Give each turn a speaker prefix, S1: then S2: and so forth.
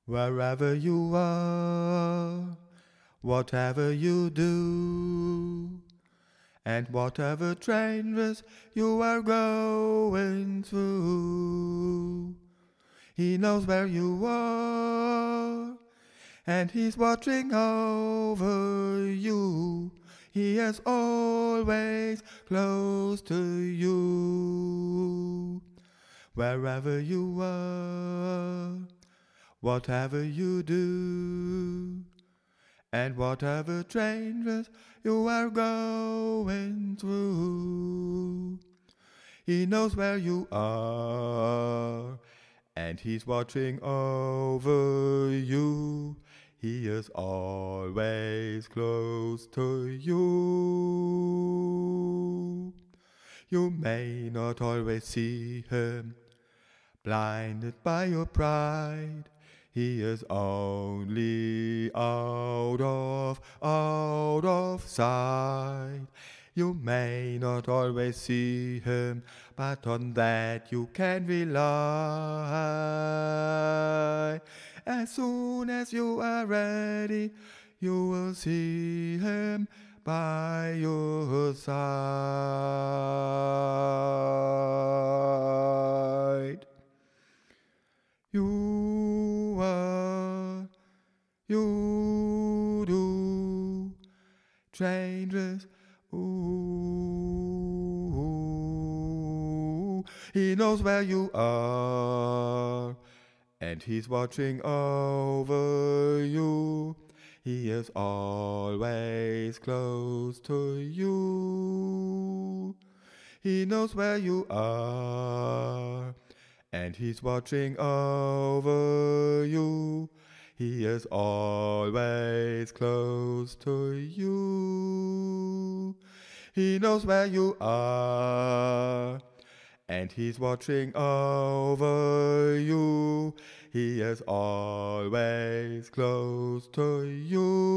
S1: Wherever you are, whatever you do, and whatever changes you are going through, He knows where you are, and He's watching over you. He is always close to you. Wherever you are, whatever you do, and whatever changes you are going through, He knows where you are, and He's watching over you. He is always close to you. You may not always see Him, blinded by your pride. He is only out of sight. You may not always see Him, but on that you can rely. As soon as you are ready, you will see Him by your side. You do changes. Ooh, He knows where you are, and He's watching over you. He is always close to you. He knows where you are, and He's watching over you. He is always close to you. He knows where you are, and He's watching over you. He is always close to you.